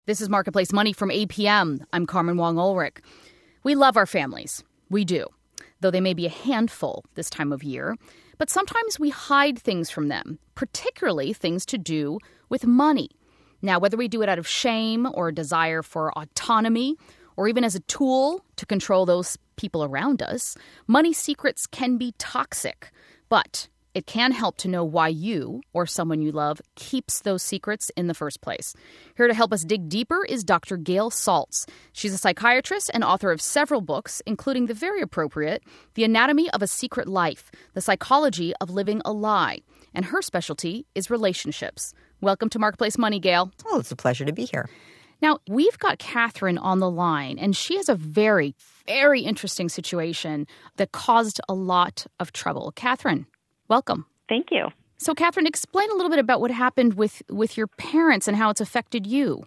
This is Marketplace Money from APM. I'm Carmen Wong-Ulrich. We love our families. We do. Though they may be a handful this time of year. But sometimes we hide things from them, particularly things to do with money. Now, whether we do it out of shame or a desire for autonomy, or even as a tool to control those people around us, money secrets can be toxic. But it can help to know why you or someone you love keeps those secrets in the first place. Here to help us dig deeper is Dr. Gail Saltz. She's a psychiatrist and author of several books, including the very appropriate The Anatomy of a Secret Life, The Psychology of Living a Lie. And her specialty is relationships. Welcome to Marketplace Money, Gail. Oh, it's a pleasure to be here. Now, we've got Catherine on the line, and she has a very, very interesting situation that caused a lot of trouble. Catherine, welcome. Thank you. So, Catherine, explain a little bit about what happened with your parents and how it's affected you.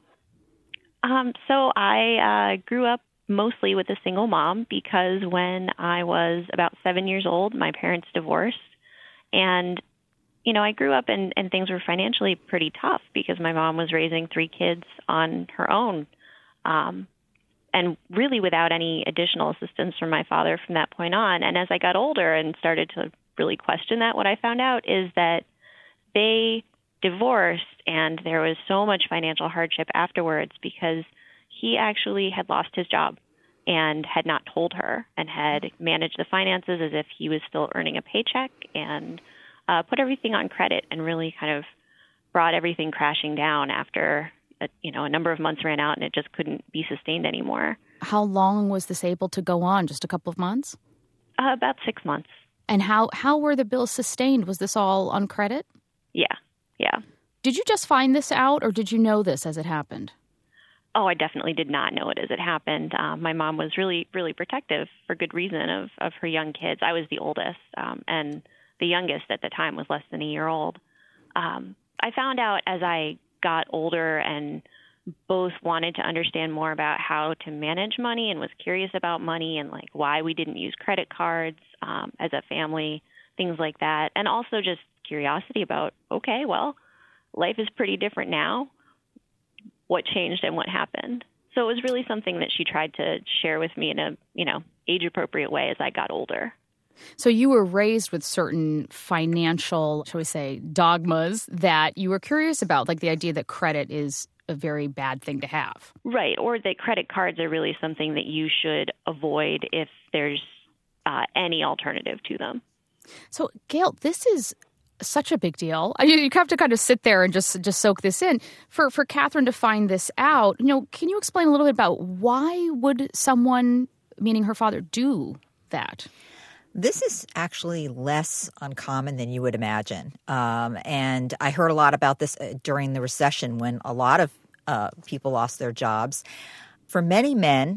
So I grew up mostly with a single mom because when I was about 7 years old, my parents divorced. And, I grew up and things were financially pretty tough because my mom was raising 3 kids on her own and really without any additional assistance from my father from that point on. And as I got older and started to really question that, what I found out is that they divorced and there was so much financial hardship afterwards because he actually had lost his job and had not told her and had managed the finances as if he was still earning a paycheck and put everything on credit and really kind of brought everything crashing down after a number of months ran out and it just couldn't be sustained anymore. How long was this able to go on? Just a couple of months? About 6 months. And how were the bills sustained? Was this all on credit? Yeah. Did you just find this out, or did you know this as it happened? Oh, I definitely did not know it as it happened. My mom was really, really protective for good reason of her young kids. I was the oldest, and the youngest at the time was less than a year old. I found out as I got older and both wanted to understand more about how to manage money and was curious about money and like why we didn't use credit cards as a family, things like that. And also just curiosity about, okay, well, life is pretty different now. What changed and what happened? So it was really something that she tried to share with me in a, age-appropriate way as I got older. So you were raised with certain financial, shall we say, dogmas that you were curious about, like the idea that credit is a very bad thing to have. Right, or that credit cards are really something that you should avoid if there's any alternative to them. So, Gail, this is such a big deal. You have to kind of sit there and just soak this in. For Catherine to find this out, can you explain a little bit about why would someone, meaning her father, do that? This is actually less uncommon than you would imagine. And I heard a lot about this during the recession when a lot of people lost their jobs. For many men,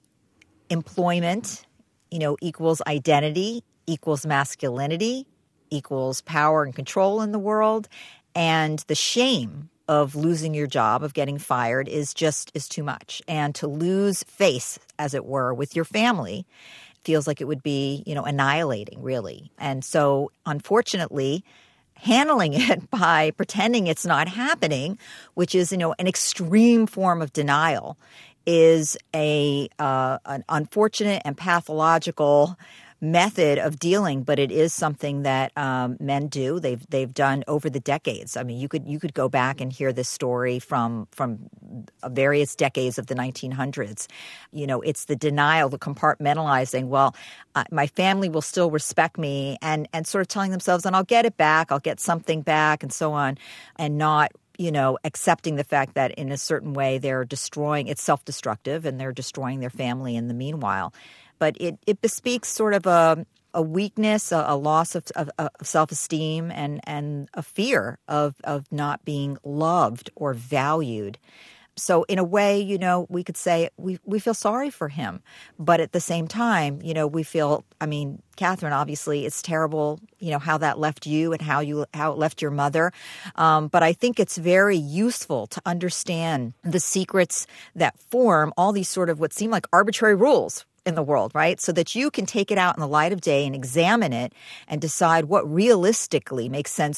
employment, equals identity, equals masculinity, equals power and control in the world. And the shame of losing your job, of getting fired, is too much. And to lose face, as it were, with your family feels like it would be, annihilating, really. And so, unfortunately, handling it by pretending it's not happening, which is, an extreme form of denial, is an unfortunate and pathological method of dealing, but it is something that men do. They've done over the decades. I mean, you could go back and hear this story from various decades of the 1900s. It's the denial, the compartmentalizing. Well, my family will still respect me, and sort of telling themselves, and I'll get it back, I'll get something back, and so on, and not accepting the fact that in a certain way they're destroying, it's self-destructive, and they're destroying their family in the meanwhile. But it bespeaks sort of a weakness, a loss of self-esteem, and a fear of not being loved or valued. So in a way, we could say we feel sorry for him. But at the same time, we feel, Catherine, obviously it's terrible, how that left you and how it left your mother. But I think it's very useful to understand the secrets that form all these sort of what seem like arbitrary rules in the world, right? So that you can take it out in the light of day and examine it and decide what realistically makes sense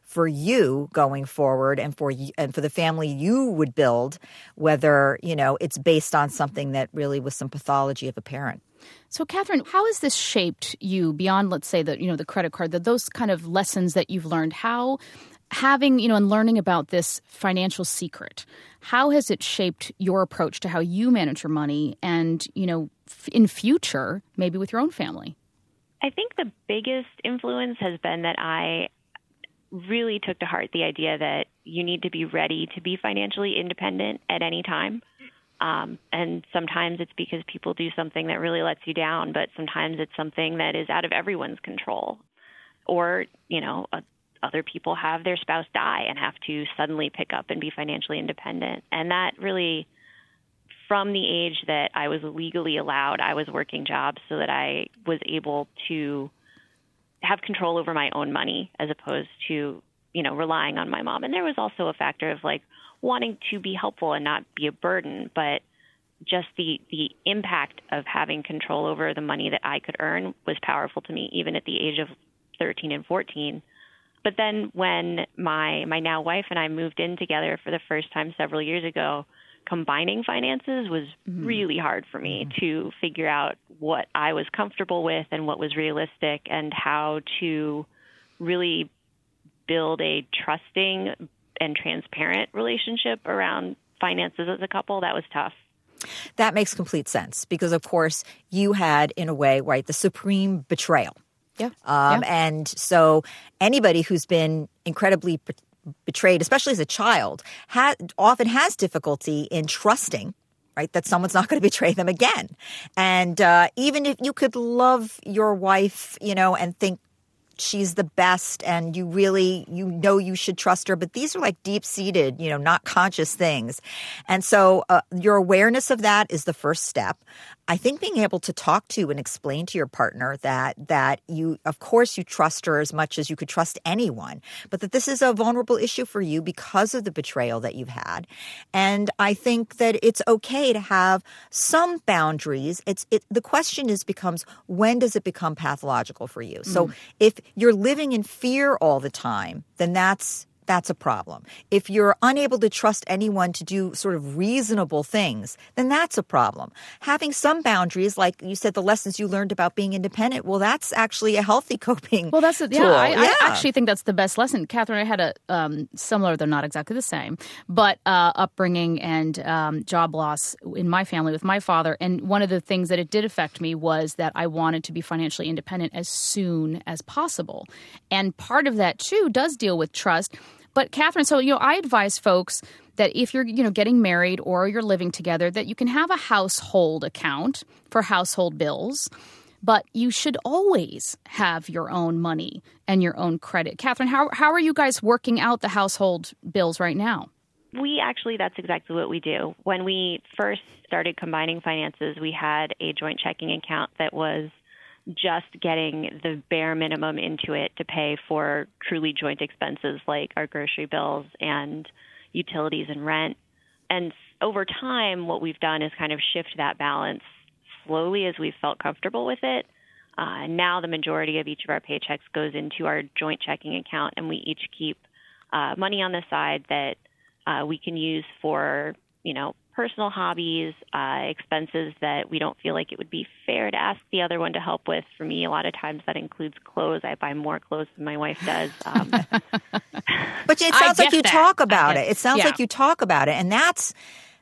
for you going forward and for the family you would build, whether, it's based on something that really was some pathology of a parent. So, Catherine, how has this shaped you beyond, let's say, the credit card, those kind of lessons that you've learned? How having, and learning about this financial secret, how has it shaped your approach to how you manage your money and, in future, maybe with your own family? I think the biggest influence has been that I really took to heart the idea that you need to be ready to be financially independent at any time. And sometimes it's because people do something that really lets you down, but sometimes it's something that is out of everyone's control. Or, other people have their spouse die and have to suddenly pick up and be financially independent. And that really, from the age that I was legally allowed, I was working jobs so that I was able to have control over my own money as opposed to, relying on my mom. And there was also a factor of wanting to be helpful and not be a burden, but just the impact of having control over the money that I could earn was powerful to me, even at the age of 13 and 14. But then when my now wife and I moved in together for the first time several years ago, combining finances was really hard for me to figure out what I was comfortable with and what was realistic and how to really build a trusting and transparent relationship around finances as a couple. That was tough. That makes complete sense because, of course, you had, in a way, right, the supreme betrayal. Yeah. And so anybody who's been incredibly betrayed, especially as a child, often has difficulty in trusting, right, that someone's not going to betray them again. And even if you could love your wife, and think she's the best and you really, you should trust her. But these are deep-seated, not conscious things. And so your awareness of that is the first step. I think being able to talk to and explain to your partner that you, of course, you trust her as much as you could trust anyone, but that this is a vulnerable issue for you because of the betrayal that you've had. And I think that it's okay to have some boundaries. The question becomes, when does it become pathological for you? So if you're living in fear all the time, then that's a problem. If you're unable to trust anyone to do sort of reasonable things, then that's a problem. Having some boundaries, like you said, the lessons you learned about being independent, well, that's actually a healthy coping tool. I actually think that's the best lesson. Catherine, I had a similar, though not exactly the same, but upbringing and job loss in my family with my father. And one of the things that it did affect me was that I wanted to be financially independent as soon as possible. And part of that, too, does deal with trust. But Catherine, so, I advise folks that if you're, getting married or you're living together, that you can have a household account for household bills, but you should always have your own money and your own credit. Catherine, how are you guys working out the household bills right now? That's exactly what we do. When we first started combining finances, we had a joint checking account that was just getting the bare minimum into it to pay for truly joint expenses like our grocery bills and utilities and rent. And over time, what we've done is kind of shift that balance slowly as we've felt comfortable with it. Now the majority of each of our paychecks goes into our joint checking account, and we each keep money on the side that we can use for, personal hobbies, expenses that we don't feel like it would be fair to ask the other one to help with. For me, a lot of times that includes clothes. I buy more clothes than my wife does. But it sounds like you talk about it. It sounds like you talk about it. And that's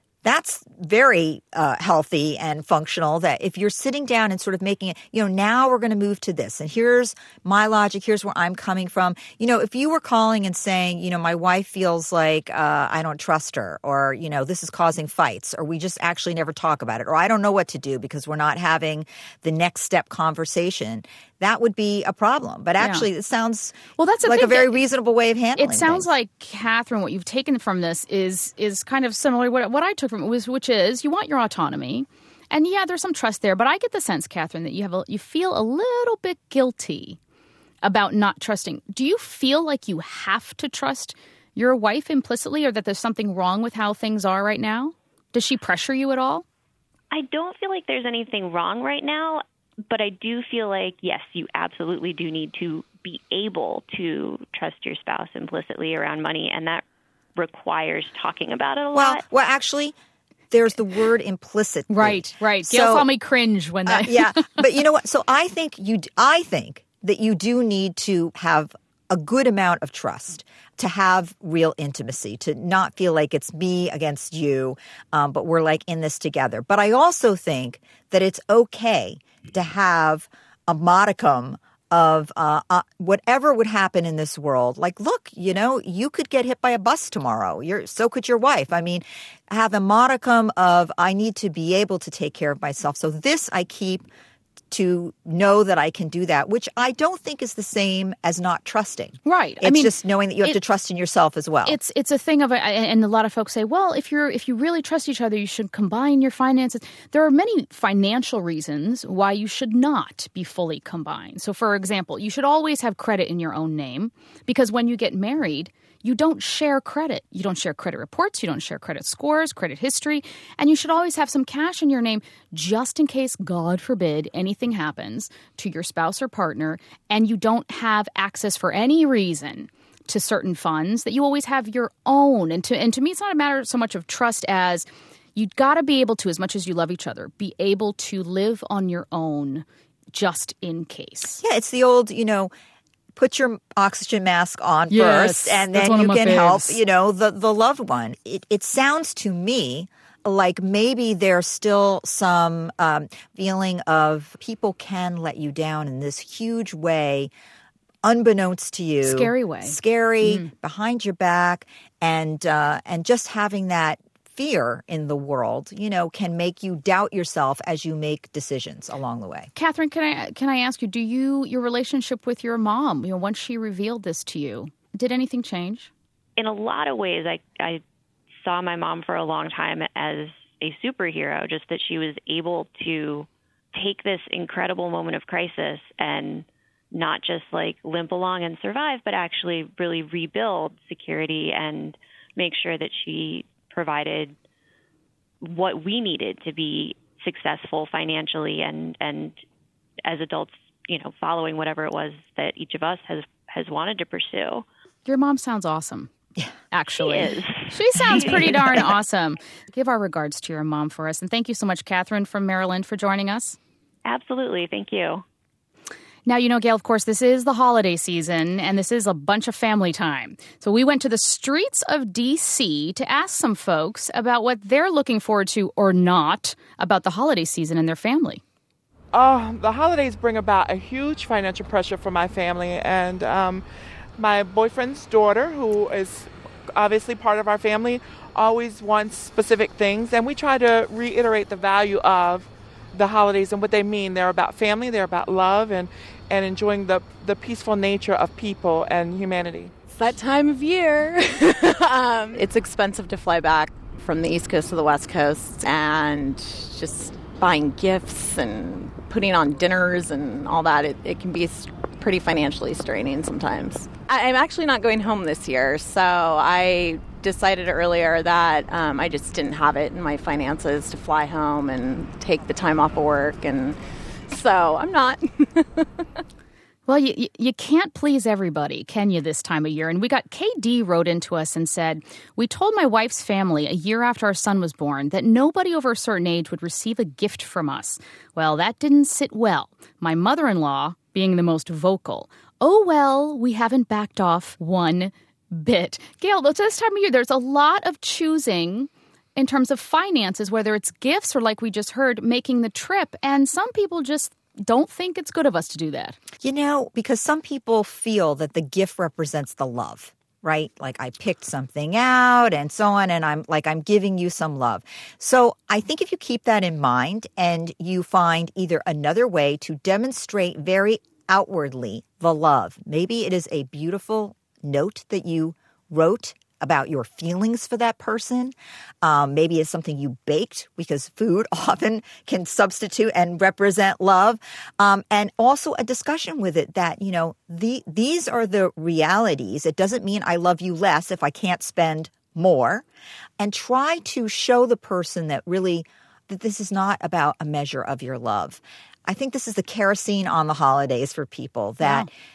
very healthy and functional, that if you're sitting down and sort of making it, now we're going to move to this. And here's my logic. Here's where I'm coming from. If you were calling and saying, my wife feels like I don't trust her, or, this is causing fights, or we just actually never talk about it, or I don't know what to do because we're not having the next step conversation, that would be a problem. But actually, it sounds like a very reasonable way of handling it. It sounds like, Catherine, what you've taken from this is kind of similar to what I took from it, which is you want your autonomy. And there's some trust there. But I get the sense, Catherine, that you feel a little bit guilty about not trusting. Do you feel like you have to trust your wife implicitly, or that there's something wrong with how things are right now? Does she pressure you at all? I don't feel like there's anything wrong right now. But I do feel like, yes, you absolutely do need to be able to trust your spouse implicitly around money, and that requires talking about it a lot. Well, actually, there's the word implicit. Right. Gail saw me cringe when that. Yeah, but you know what? So I think that you do need to have a good amount of trust to have real intimacy, to not feel like it's me against you, but we're like in this together. But I also think that it's okay to have a modicum of whatever would happen in this world. Like, look, you could get hit by a bus tomorrow. So could your wife. I mean, have a modicum of, I need to be able to take care of myself. So this I keep to know that I can do that, which I don't think is the same as not trusting. Right. It's just knowing that you have to trust in yourself as well. It's a thing of, and a lot of folks say, well, if you really trust each other, you should combine your finances. There are many financial reasons why you should not be fully combined. So, for example, you should always have credit in your own name, because when you get married, you don't share credit. You don't share credit reports. You don't share credit scores, credit history. And you should always have some cash in your name just in case, God forbid, anything happens to your spouse or partner and you don't have access for any reason to certain funds, that you always have your own. And to me, it's not a matter so much of trust as you've got to be able to, as much as you love each other, be able to live on your own just in case. Yeah, it's the old, put your oxygen mask on first, and then you can help, the loved one. It sounds to me like maybe there's still some feeling of people can let you down in this huge way, unbeknownst to you. Scary way. Scary, behind your back, and just having that fear in the world, can make you doubt yourself as you make decisions along the way. Catherine, can I ask you, your relationship with your mom, once she revealed this to you, did anything change? In a lot of ways, I saw my mom for a long time as a superhero, just that she was able to take this incredible moment of crisis and not just like limp along and survive, but actually really rebuild security and make sure that she provided what we needed to be successful financially and as adults, following whatever it was that each of us has wanted to pursue. Your mom sounds awesome. Yeah, actually. She sounds pretty darn awesome. Give our regards to your mom for us. And thank you so much, Catherine from Maryland, for joining us. Absolutely. Thank you. Now, Gail, of course, this is the holiday season, and this is a bunch of family time. So we went to the streets of D.C. to ask some folks about what they're looking forward to or not about the holiday season and their family. The holidays bring about a huge financial pressure for my family, and my boyfriend's daughter, who is obviously part of our family, always wants specific things, and we try to reiterate the value of the holidays and what they mean. They're about family, they're about love, and enjoying the peaceful nature of people and humanity. It's that time of year. It's expensive to fly back from the East Coast to the West Coast, and just buying gifts and putting on dinners and all that, it can be pretty financially straining sometimes. I'm actually not going home this year, so I decided earlier that I just didn't have it in my finances to fly home and take the time off of work, and so I'm not. Well, you can't please everybody, can you, this time of year? And we got KD wrote into us and said, we told my wife's family a year after our son was born that nobody over a certain age would receive a gift from us. Well, that didn't sit well. My mother-in-law being the most vocal. Oh, well, we haven't backed off one bit. Gail, this time of year, there's a lot of choosing in terms of finances, whether it's gifts or, like we just heard, making the trip. And some people just don't think it's good of us to do that. Because some people feel that the gift represents the love, right? Like I picked something out and so on, and I'm giving you some love. So I think if you keep that in mind and you find either another way to demonstrate very outwardly the love, maybe it is a beautiful note that you wrote about your feelings for that person. Maybe it's something you baked, because food often can substitute and represent love. And also a discussion with it that, these are the realities. It doesn't mean I love you less if I can't spend more. And try to show the person that this is not about a measure of your love. I think this is the kerosene on the holidays for people, that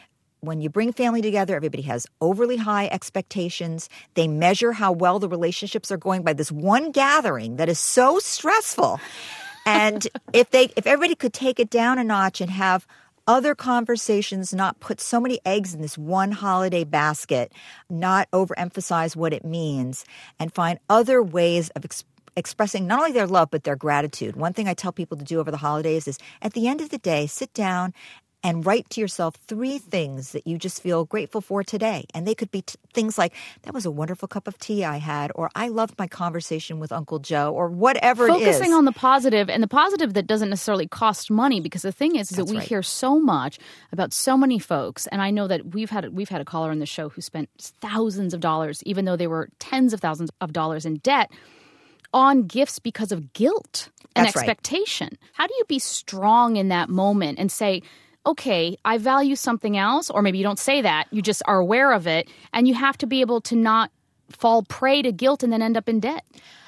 when you bring family together, everybody has overly high expectations. They measure how well the relationships are going by this one gathering that is so stressful. And if everybody could take it down a notch and have other conversations, not put so many eggs in this one holiday basket, not overemphasize what it means, and find other ways of expressing not only their love, but their gratitude. One thing I tell people to do over the holidays is at the end of the day, sit down and write to yourself 3 things that you just feel grateful for today. And they could be things like, that was a wonderful cup of tea I had, or I loved my conversation with Uncle Joe, or whatever it is. Focusing on the positive, and the positive that doesn't necessarily cost money, because the thing is that we hear so much about so many folks, and I know that we've had a caller on the show who spent thousands of dollars, even though they were tens of thousands of dollars in debt, on gifts because of guilt and expectation. Right. How do you be strong in that moment and say, okay, I value something else, or maybe you don't say that, you just are aware of it, and you have to be able to not fall prey to guilt and then end up in debt?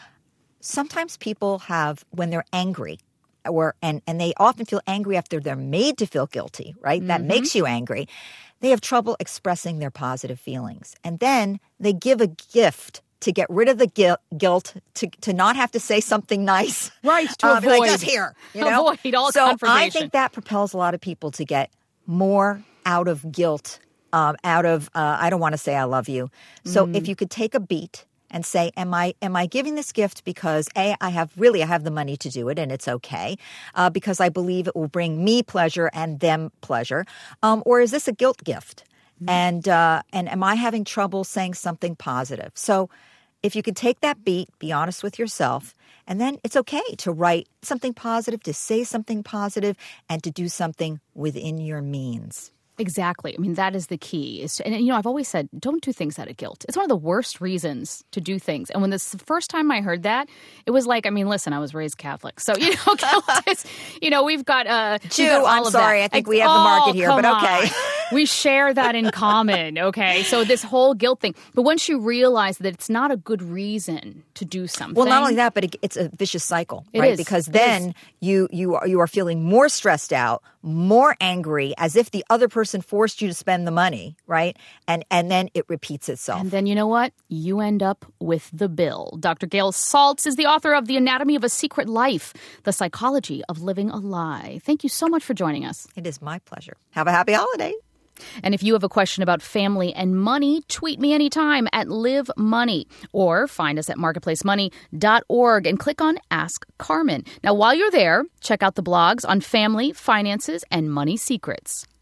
Sometimes people have, when they're angry, and they often feel angry after they're made to feel guilty, right? Mm-hmm. That makes you angry. They have trouble expressing their positive feelings. And then they give a gift to get rid of the guilt, to not have to say something nice. Right, to avoid. Like, just here, avoid all so confrontation. I think that propels a lot of people to get more out of guilt, out of, I don't want to say I love you. So if you could take a beat and say, am I giving this gift because I have the money to do it and it's okay, because I believe it will bring me pleasure and them pleasure, or is this a guilt gift? And am I having trouble saying something positive? So if you could take that beat, be honest with yourself, and then it's okay to write something positive, to say something positive, and to do something within your means. Exactly. I mean, that is the key. And I've always said, don't do things out of guilt. It's one of the worst reasons to do things. And when the first time I heard that, it was like, I mean, listen, I was raised Catholic. So, guilt is, we've got Jew, I'm sorry. I think we have the market here, but okay. We share that in common, okay? So this whole guilt thing. But once you realize that it's not a good reason to do something. Well, not only that, but it's a vicious cycle, right? Is. Because then you are feeling more stressed out, more angry, as if the other person forced you to spend the money, right? And then it repeats itself. And then you know what? You end up with the bill. Dr. Gail Saltz is the author of The Anatomy of a Secret Life, The Psychology of Living a Lie. Thank you so much for joining us. It is my pleasure. Have a happy holiday. And if you have a question about family and money, tweet me anytime at Live Money, or find us at marketplacemoney.org and click on Ask Carmen. Now, while you're there, check out the blogs on family, finances, and money secrets.